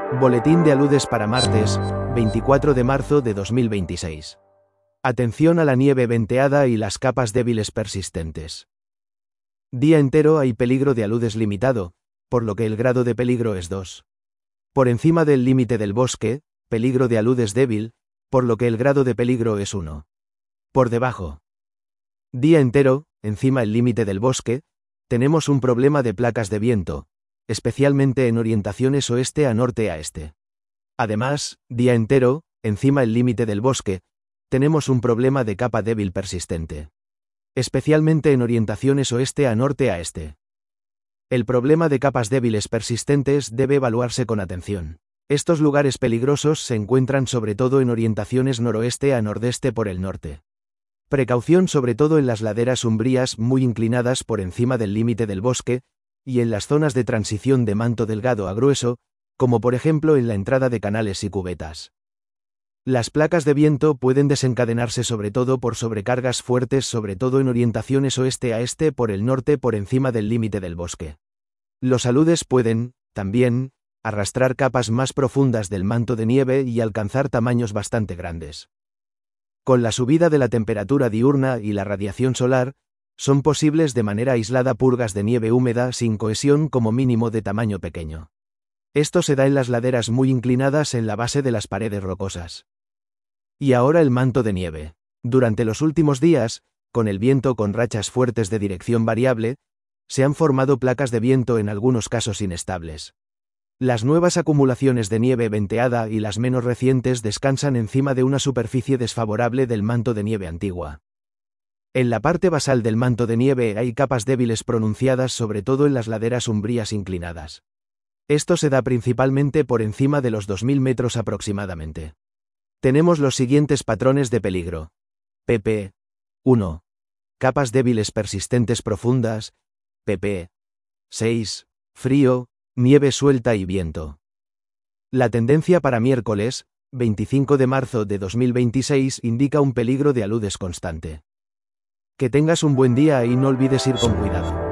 Boletín de aludes para martes, 24 de marzo de 2026. Atención a la nieve venteada y las capas débiles persistentes. Día entero hay peligro de aludes limitado, por lo que el grado de peligro es 2. Por encima del límite del bosque, peligro de aludes débil, por lo que el grado de peligro es 1. Por debajo. Día entero, encima el límite del bosque, tenemos un problema de placas de viento, especialmente en orientaciones oeste a norte a este. Además, día entero, encima el límite del bosque, tenemos un problema de capa débil persistente, especialmente en orientaciones oeste a norte a este. El problema de capas débiles persistentes debe evaluarse con atención. Estos lugares peligrosos se encuentran sobre todo en orientaciones noroeste a nordeste por el norte. Precaución sobre todo en las laderas umbrías muy inclinadas por encima del límite del bosque, y en las zonas de transición de manto delgado a grueso, como por ejemplo en la entrada de canales y cubetas. Las placas de viento pueden desencadenarse sobre todo por sobrecargas fuertes sobre todo en orientaciones oeste a este por el norte por encima del límite del bosque. Los aludes pueden, también, arrastrar capas más profundas del manto de nieve y alcanzar tamaños bastante grandes. Con la subida de la temperatura diurna y la radiación solar, son posibles de manera aislada purgas de nieve húmeda sin cohesión como mínimo de tamaño pequeño. Esto se da en las laderas muy inclinadas en la base de las paredes rocosas. Y ahora el manto de nieve. Durante los últimos días, con el viento con rachas fuertes de dirección variable, se han formado placas de viento en algunos casos inestables. Las nuevas acumulaciones de nieve venteada y las menos recientes descansan encima de una superficie desfavorable del manto de nieve antigua. En la parte basal del manto de nieve hay capas débiles pronunciadas sobre todo en las laderas umbrías inclinadas. Esto se da principalmente por encima de los 2000 metros aproximadamente. Tenemos los siguientes patrones de peligro. pp. 1. Capas débiles persistentes profundas. pp. 6. Frío, nieve suelta y viento. La tendencia para miércoles, 25 de marzo de 2026 indica un peligro de aludes constante. Que tengas un buen día y no olvides ir con cuidado.